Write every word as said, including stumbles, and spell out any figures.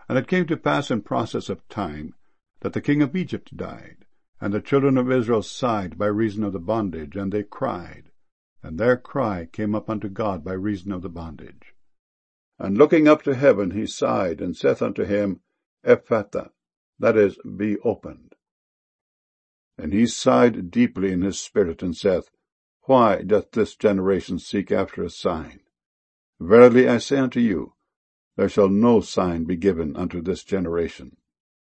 And it came to pass in process of time, that the king of Egypt died, and the children of Israel sighed by reason of the bondage, and they cried, and their cry came up unto God by reason of the bondage. And looking up to heaven, he sighed, and saith unto him, Ephphatha, that is, be opened. And he sighed deeply in his spirit, and saith, Why doth this generation seek after a sign? Verily I say unto you, there shall no sign be given unto this generation.